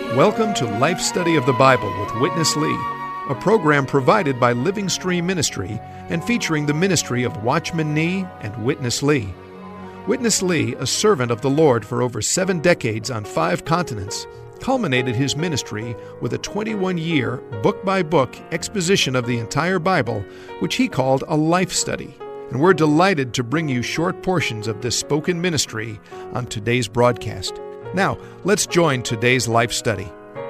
Welcome to Life Study of the Bible with Witness Lee, a program provided by Living Stream Ministry and featuring the ministry of Watchman Nee and Witness Lee. Witness Lee, a servant of the Lord for over 7 decades on 5 continents, culminated his ministry with a 21-year, book-by-book exposition of the entire Bible, which he called a life study. And we're delighted to bring you short portions of this spoken ministry on today's broadcast. Now, let's join today's life study.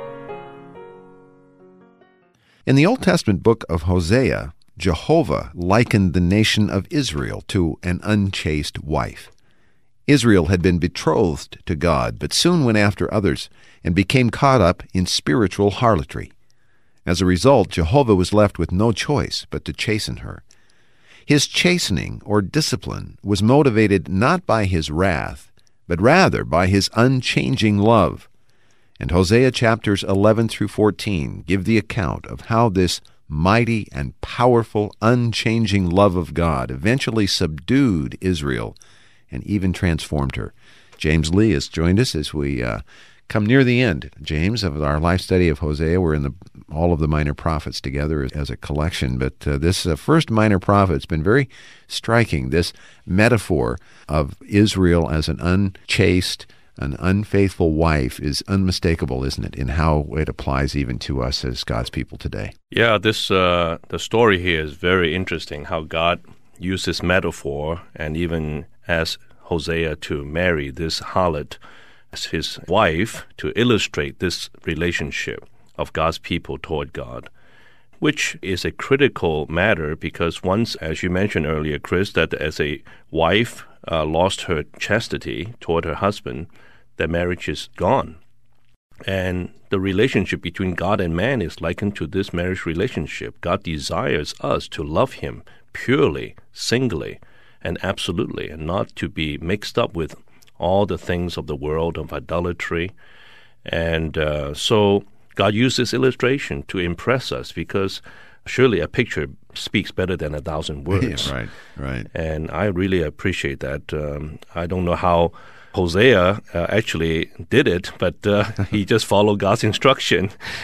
In the Old Testament book of Hosea, Jehovah likened the nation of Israel to an unchaste wife. Israel had been betrothed to God, but soon went after others and became caught up in spiritual harlotry. As a result, Jehovah was left with no choice but to chasten her. His chastening or discipline was motivated not by his wrath, but rather by his unchanging love. And Hosea chapters 11 through 14 give the account of how this mighty and powerful, unchanging love of God eventually subdued Israel and even transformed her. James Lee has joined us as we come near the end, James, of our life study of Hosea. We're in all of the minor prophets together as a collection, but this first minor prophet has been very striking. This metaphor of Israel as an unchaste, an unfaithful wife is unmistakable, isn't it, in how it applies even to us as God's people today? Yeah, the story here is very interesting, how God uses metaphor and even asked Hosea to marry this harlot as his wife to illustrate this relationship of God's people toward God, which is a critical matter because once, as you mentioned earlier, Chris, that as a wife lost her chastity toward her husband, the marriage is gone. And the relationship between God and man is likened to this marriage relationship. God desires us to love Him purely, singly, and absolutely, and not to be mixed up with all the things of the world of idolatry. And so God used this illustration to impress us because surely a picture speaks better than 1,000 words. Yeah, right. And I really appreciate that. I don't know how Hosea actually did it, but he just followed God's instruction,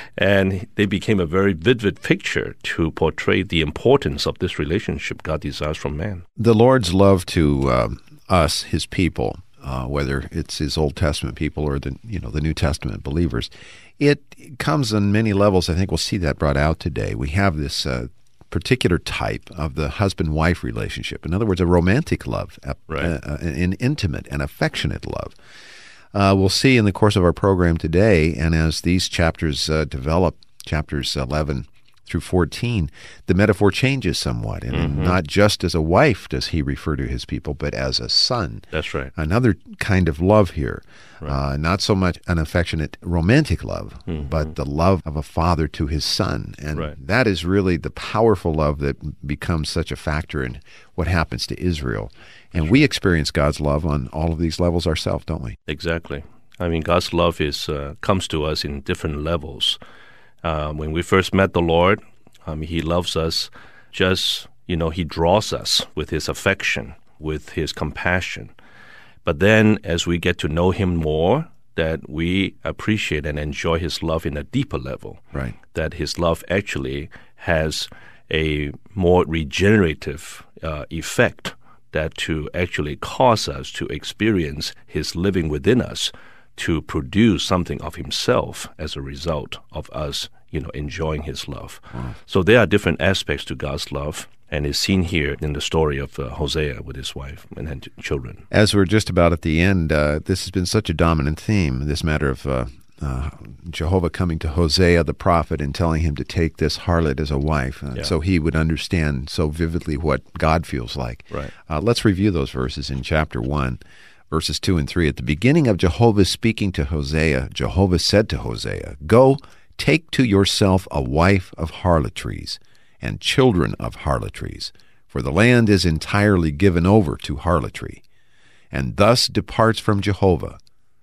and they became a very vivid picture to portray the importance of this relationship God desires from man. The Lord's love to us, His people, whether it's His Old Testament people or the New Testament believers, it comes on many levels. I think we'll see that brought out today. We have this particular type of the husband-wife relationship. In other words, a romantic love, an intimate and affectionate love. We'll see in the course of our program today, and as these chapters develop, chapters 11 through 14, the metaphor changes somewhat. And not just as a wife does he refer to his people, but as a son. That's right. Another kind of love here. Right. Not so much an affectionate romantic love, but the love of a father to his son. And that is really the powerful love that becomes such a factor in what happens to Israel. And we experience God's love on all of these levels ourselves, don't we? Exactly. I mean, God's love comes to us in different levels. When we first met the Lord, He loves us just, He draws us with His affection, with His compassion. But then as we get to know Him more, that we appreciate and enjoy His love in a deeper level. Right. That His love actually has a more regenerative effect that to actually cause us to experience His living within us to produce something of Himself as a result of us, enjoying His love. Wow. So there are different aspects to God's love, and it's seen here in the story of Hosea with his wife and children. As we're just about at the end, this has been such a dominant theme, this matter of Jehovah coming to Hosea the prophet and telling him to take this harlot as a wife, so he would understand so vividly what God feels like. Right. Let's review those verses in chapter 1. Verses 2 and 3, at the beginning of Jehovah speaking to Hosea, Jehovah said to Hosea, "Go, take to yourself a wife of harlotries and children of harlotries, for the land is entirely given over to harlotry, and thus departs from Jehovah.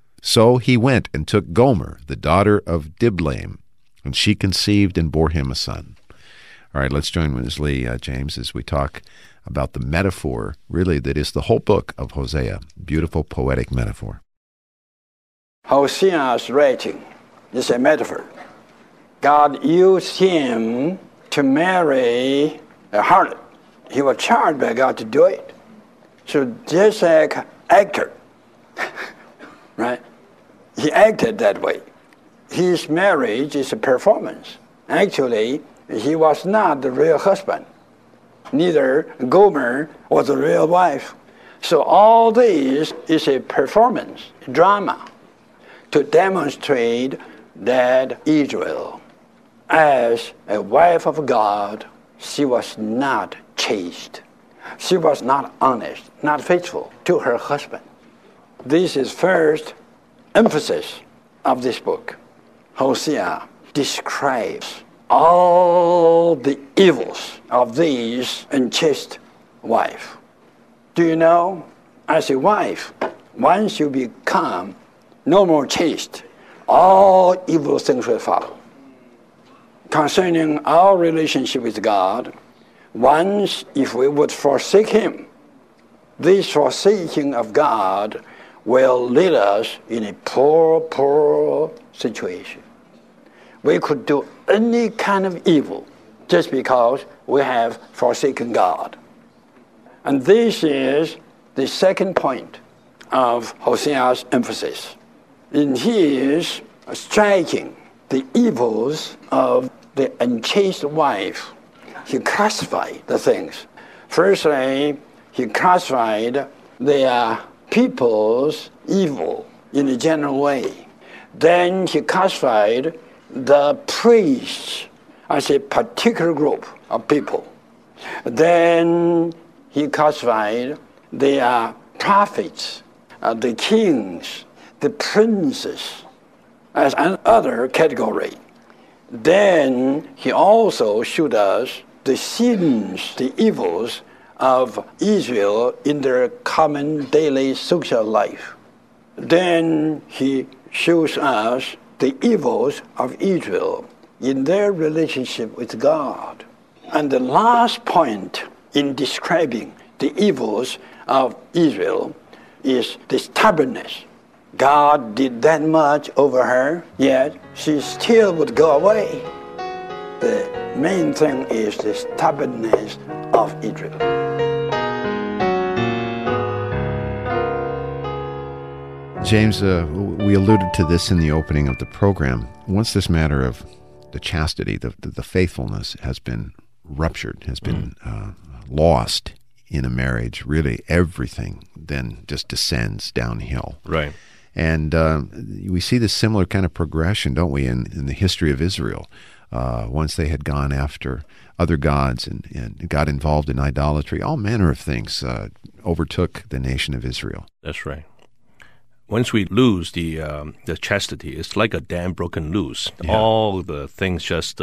So he went and took Gomer, the daughter of Diblaim, and she conceived and bore him a son." All right, let's join Witness Lee, James, as we talk about the metaphor, really, that is the whole book of Hosea. Beautiful, poetic metaphor. Hosea's writing is a metaphor. God used him to marry a harlot. He was charged by God to do it. So just like an actor, right? He acted that way. His marriage is a performance. Actually, he was not the real husband. Neither Gomer was the real wife. So all this is a performance, drama, to demonstrate that Israel, as a wife of God, she was not chaste. She was not honest, not faithful to her husband. This is first emphasis of this book. Hosea describes all the evils of this unchaste wife. Do you know, as a wife, once you become no more chaste, all evil things will follow. Concerning our relationship with God, once if we would forsake Him, this forsaking of God will lead us in a poor situation. We could do any kind of evil just because we have forsaken God. And this is the second point of Hosea's emphasis. In his striking the evils of the unchaste wife, he classified the things. Firstly, he classified the people's evil in a general way. Then he classified the priests as a particular group of people. Then he classified the prophets, the kings, the princes as another category. Then he also showed us the sins, the evils of Israel in their common daily social life. Then he shows us the evils of Israel in their relationship with God. And the last point in describing the evils of Israel is the stubbornness. God did that much over her, yet she still would go away. The main thing is the stubbornness of Israel. James, we alluded to this in the opening of the program. Once this matter of the chastity, the faithfulness has been ruptured, has been lost in a marriage, really everything then just descends downhill. Right. And we see this similar kind of progression, don't we, in the history of Israel. Once they had gone after other gods and got involved in idolatry, all manner of things overtook the nation of Israel. That's right. Once we lose the chastity, it's like a dam broken loose. Yeah. All the things just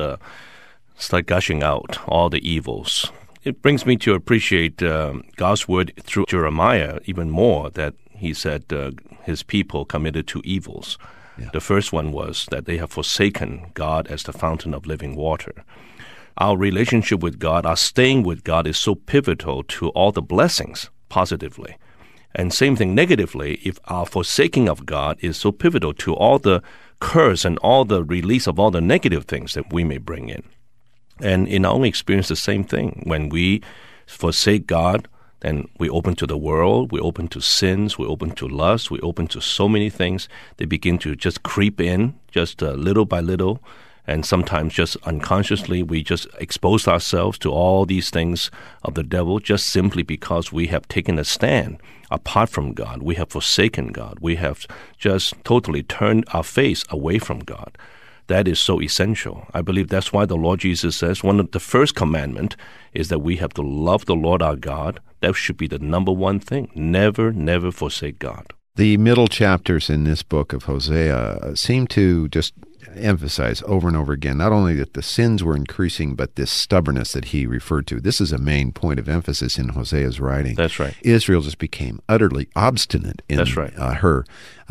start gushing out, all the evils. It brings me to appreciate God's word through Jeremiah even more, that he said his people committed two evils. Yeah. The first one was that they have forsaken God as the fountain of living water. Our relationship with God, our staying with God is so pivotal to all the blessings positively. And same thing negatively, if our forsaking of God is so pivotal to all the curse and all the release of all the negative things that we may bring in. And in our own experience, the same thing. When we forsake God, then we open to the world, we open to sins, we open to lust, we open to so many things. They begin to just creep in, just little by little, and sometimes just unconsciously we just expose ourselves to all these things of the devil just simply because we have taken a stand apart from God. We have forsaken God. We have just totally turned our face away from God. That is so essential. I believe that's why the Lord Jesus says one of the first commandment is that we have to love the Lord our God. That should be the number one thing. Never, never forsake God. The middle chapters in this book of Hosea seem to just emphasize over and over again, not only that the sins were increasing, but this stubbornness that he referred to. This is a main point of emphasis in Hosea's writing. That's right. Israel just became utterly obstinate in her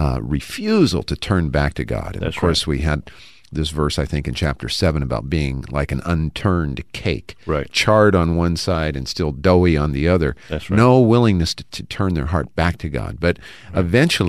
refusal to turn back to God. And That's of course, right. we had this verse, I think, in chapter 7 about being like an unturned cake, right, charred on one side and still doughy on the other. That's right. No willingness to turn their heart back to God. But eventually,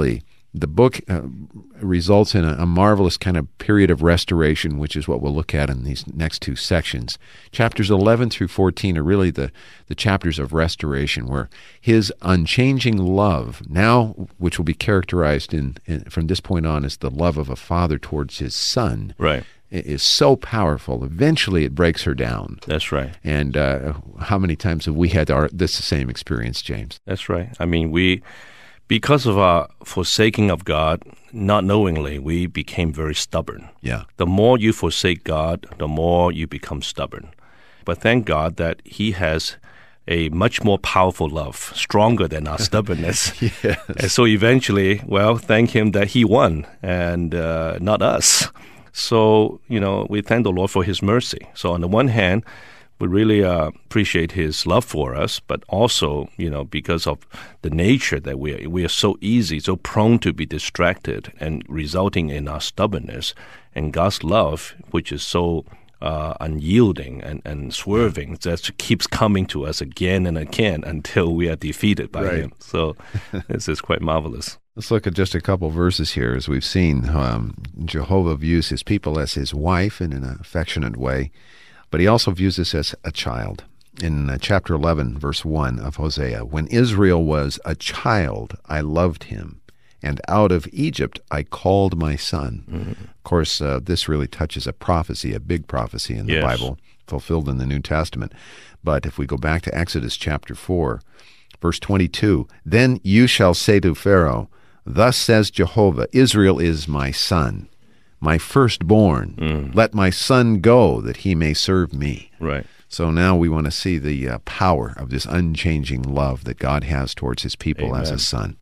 The book results in a marvelous kind of period of restoration, which is what we'll look at in these next two sections. Chapters 11 through 14 are really the chapters of restoration, where his unchanging love, now which will be characterized from this point on as the love of a father towards his son, Right. is so powerful. Eventually it breaks her down. That's right. And how many times have we had this same experience, James? That's right. I mean, because of our forsaking of God, not knowingly, we became very stubborn. Yeah. The more you forsake God, the more you become stubborn. But thank God that He has a much more powerful love, stronger than our stubbornness. Yes. And so eventually, thank Him that He won and not us. So, we thank the Lord for His mercy. So on the one hand, we really appreciate His love for us, but also, because of the nature that we are so easy, so prone to be distracted and resulting in our stubbornness, and God's love, which is so unyielding and swerving, that keeps coming to us again and again until we are defeated by Him. So this is quite marvelous. Let's look at just a couple verses here. As we've seen, Jehovah views His people as His wife in an affectionate way, but He also views us as a child. In chapter 11, verse 1 of Hosea, when Israel was a child, I loved him, and out of Egypt I called my son. Mm-hmm. Of course, this really touches a prophecy, a big prophecy in the Bible, fulfilled in the New Testament. But if we go back to Exodus chapter 4, verse 22, then you shall say to Pharaoh, thus says Jehovah, Israel is my son, my firstborn. Let my son go that he may serve me. Right. So now we want to see the power of this unchanging love that God has towards His people as a son.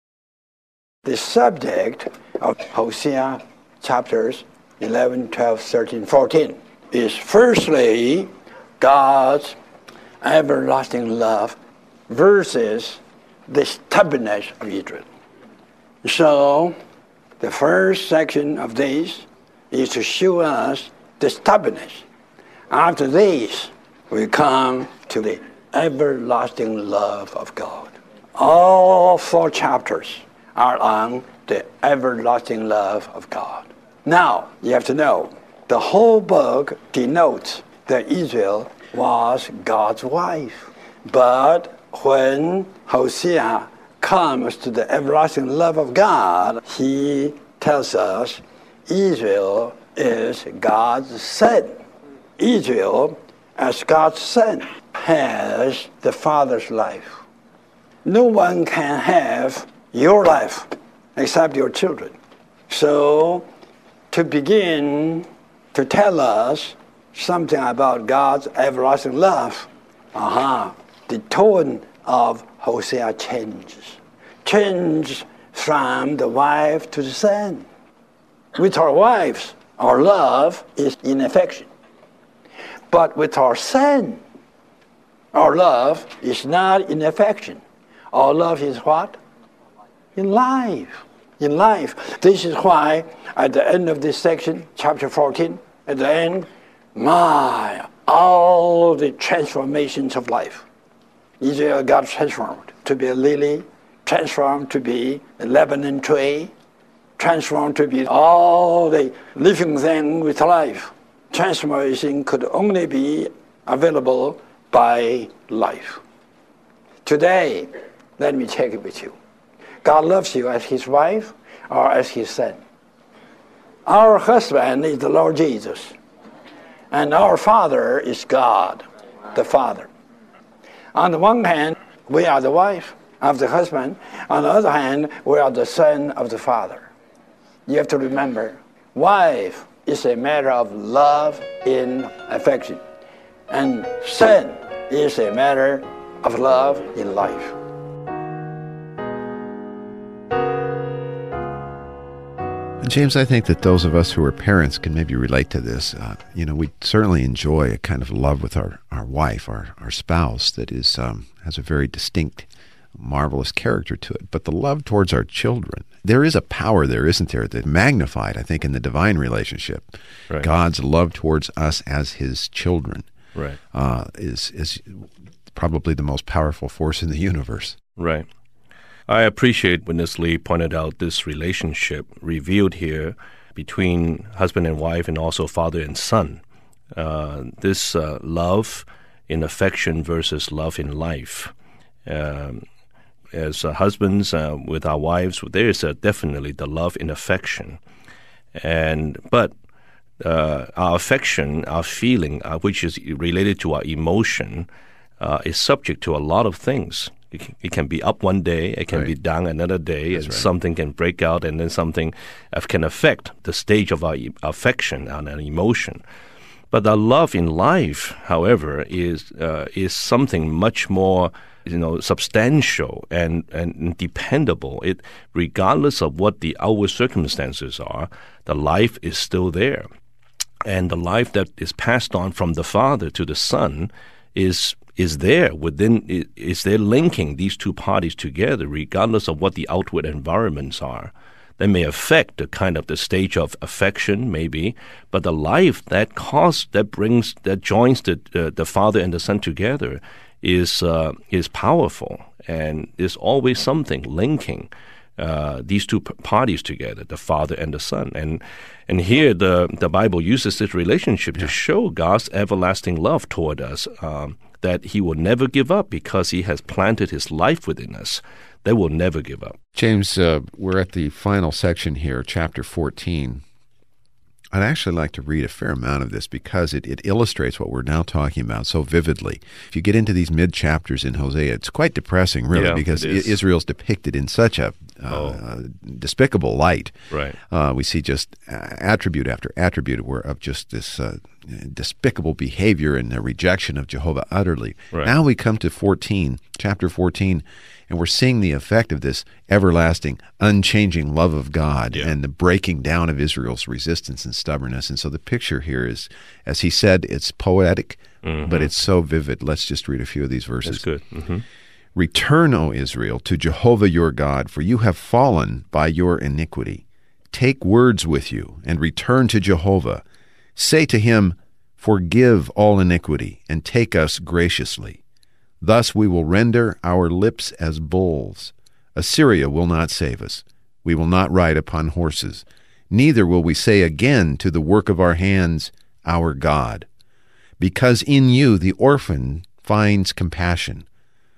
The subject of Hosea chapters 11, 12, 13, 14 is firstly God's everlasting love versus the stubbornness of Israel. So the first section of this is to show us the stubbornness. After this, we come to the everlasting love of God. All 4 chapters are on the everlasting love of God. Now, you have to know, the whole book denotes that Israel was God's wife. But when Hosea comes to the everlasting love of God, he tells us Israel is God's son. Israel, as God's son, has the Father's life. No one can have your life except your children. So, to begin to tell us something about God's everlasting love, the tone of Hosea changes from the wife to the son. With our wives, our love is in affection. But with our son, our love is not in affection. Our love is what? In life. In life. This is why at the end of this section, chapter 14, at the end, all the transformations of life. Israel got transformed to be a lily, transformed to be a Lebanon tree, transformed to be all the living thing with life. Transformation could only be available by life. Today, let me check it with you. God loves you as His wife or as His son. Our husband is the Lord Jesus, and our Father is God, the Father. On the one hand, we are the wife of the husband. On the other hand, we are the son of the Father. You have to remember, wife is a matter of love in affection, and son is a matter of love in life. James, I think that those of us who are parents can maybe relate to this. We certainly enjoy a kind of love with our wife, our spouse, that is has a very distinct, marvelous character to it. But the love towards our children, there is a power there, isn't there, that magnified, I think, in the divine relationship. Right. God's love towards us as His children Right. Is probably the most powerful force in the universe. Right. I appreciate Witness Lee pointed out this relationship revealed here between husband and wife and also father and son. This love in affection versus love in life. As husbands with our wives, there is definitely the love in affection. But our affection, our feeling, which is related to our emotion, is subject to a lot of things. It can be up one day, it can be down another day, and something can break out, and then something can affect the stage of our affection and our emotion. But our love in life, however, is something much more, substantial and dependable. Regardless of what the outward circumstances are, the life is still there, and the life that is passed on from the father to the son is there is there linking these two parties together, regardless of what the outward environments are. They may affect the stage of affection, maybe, but the life that joins the father and the son together is powerful, and there's always something linking these two parties together, the father and the son. And here the Bible uses this relationship to show God's everlasting love toward us, that he will never give up because he has planted his life within us. They will never give up. James, we're at the final section here, chapter 14. I'd actually like to read a fair amount of this because it illustrates what we're now talking about so vividly. If you get into these mid-chapters in Hosea, it's quite depressing, really, because Israel's depicted in such a despicable light. Right. We see just attribute after attribute of just this despicable behavior and the rejection of Jehovah utterly. Right. Now we come to chapter 14, and we're seeing the effect of this everlasting, unchanging love of God and the breaking down of Israel's resistance and stubbornness. And so the picture here is, as he said, it's poetic, but it's so vivid. Let's just read a few of these verses. That's good. Mm-hmm. Return, O Israel, to Jehovah your God, for you have fallen by your iniquity. Take words with you and return to Jehovah. Say to him, forgive all iniquity and take us graciously. Thus we will render our lips as bulls. Assyria will not save us. We will not ride upon horses. Neither will we say again to the work of our hands, our God. Because in you the orphan finds compassion.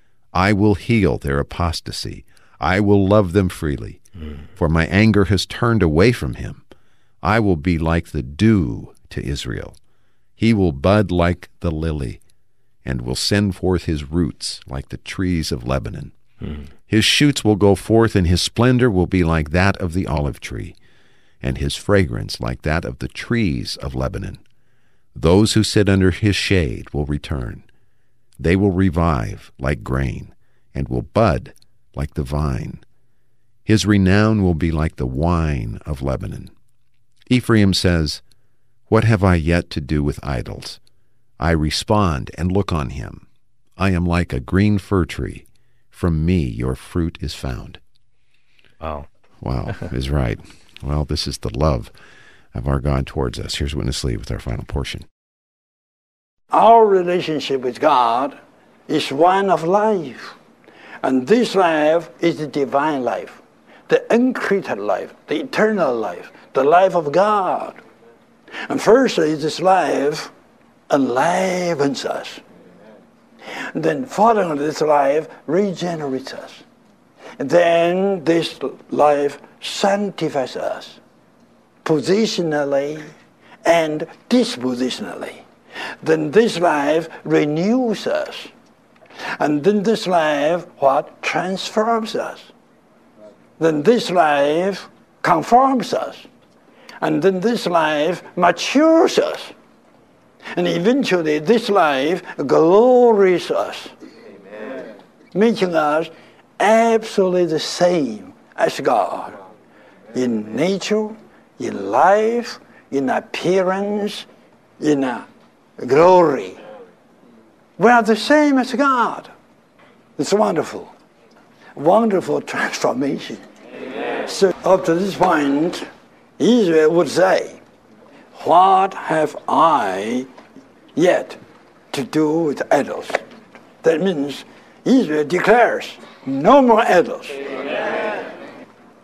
I will heal their apostasy. I will love them freely. For my anger has turned away from him. I will be like the dew to Israel. He will bud like the lily, and will send forth his roots like the trees of Lebanon. His shoots will go forth, and his splendor will be like that of the olive tree, and his fragrance like that of the trees of Lebanon. Those who sit under his shade will return. They will revive like grain, and will bud like the vine. His renown will be like the wine of Lebanon. Ephraim says, what have I yet to do with idols? I respond and look on him. I am like a green fir tree. From me your fruit is found. Wow. Wow, is right. Well, this is the love of our God towards us. Here's Witness Lee with our final portion. Our relationship with God is one of life. And this life is the divine life, the uncreated life, the eternal life, the life of God. And firstly, this life enlivens us. And then following this life regenerates us. And then this life sanctifies us positionally and dispositionally. Then this life renews us. And then this life, transforms us. Then this life conforms us. And then this life matures us. And eventually this life glorifies us. Amen. Making us absolutely the same as God. In nature, in life, in appearance, in glory. We are the same as God. It's wonderful. Wonderful transformation. Amen. So up to this point, Israel would say, what have I yet to do with idols? That means Israel declares, no more idols. Amen.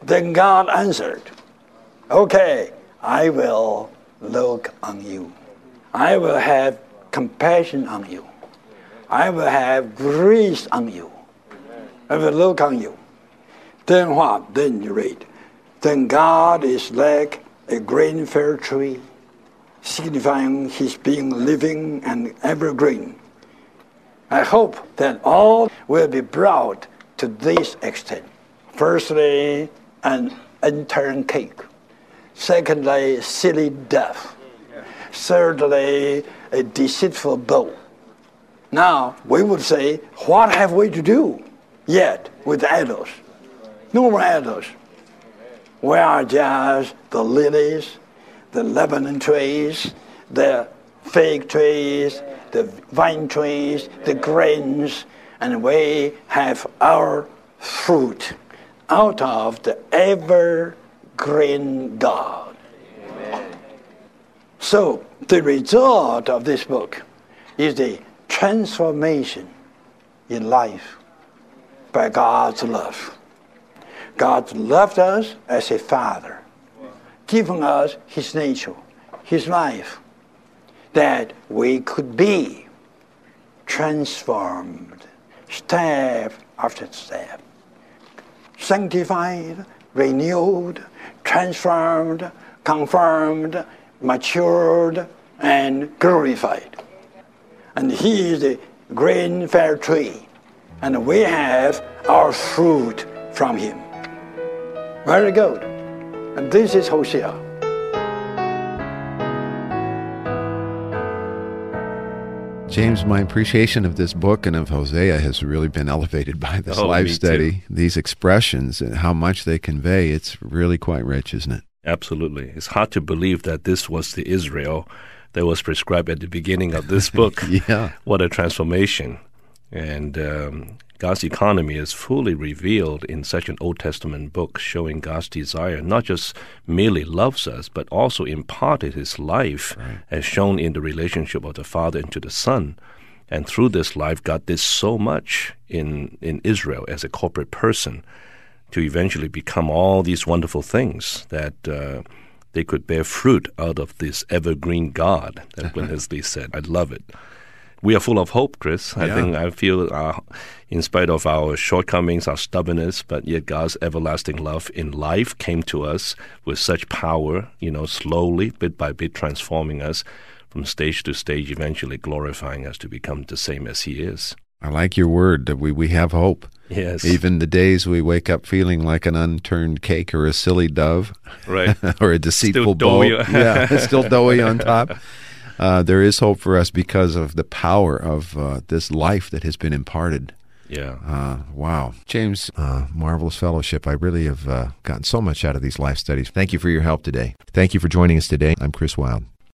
Then God answered, okay, I will look on you. I will have compassion on you. I will have grace on you. I will look on you. Then what? Then you read, then God is like a green fir tree, signifying his being living and evergreen. I hope that all will be brought to this extent. Firstly, an unturned cake. Secondly, silly death. Thirdly, a deceitful bow. Now, we would say, what have we to do yet with idols? No more idols. We are just the lilies, the Lebanon trees, the fig trees, the vine trees, the grains, and we have our fruit out of the evergreen God. Amen. So the result of this book is the transformation in life by God's love. God loved us as a father, giving us his nature, his life, that we could be transformed step after step, sanctified, renewed, transformed, confirmed, matured, and glorified. And he is the green fir tree, and we have our fruit from him. Very good. And this is Hosea. James, my appreciation of this book and of Hosea has really been elevated by this life study. Too. These expressions and how much they convey, it's really quite rich, isn't it? Absolutely. It's hard to believe that this was the Israel that was prescribed at the beginning of this book. Yeah. What a transformation. And God's economy is fully revealed in such an Old Testament book, showing God's desire not just merely loves us, but also imparted his life, right, as shown in the relationship of the Father into the Son. And through this life, God did so much in Israel as a corporate person to eventually become all these wonderful things that they could bear fruit out of this evergreen God that Witness Lee said. I love it. We are full of hope, Chris. I feel in spite of our shortcomings, our stubbornness, but yet God's everlasting love in life came to us with such power, slowly, bit by bit, transforming us from stage to stage, eventually glorifying us to become the same as he is. I like your word, that we have hope. Yes. Even the days we wake up feeling like an unturned cake or a silly dove, right, or a deceitful bull. Still doughy on top. There is hope for us because of the power of this life that has been imparted. Yeah. Wow. James, marvelous fellowship. I really have gotten so much out of these life studies. Thank you for your help today. Thank you for joining us today. I'm Chris Wilde.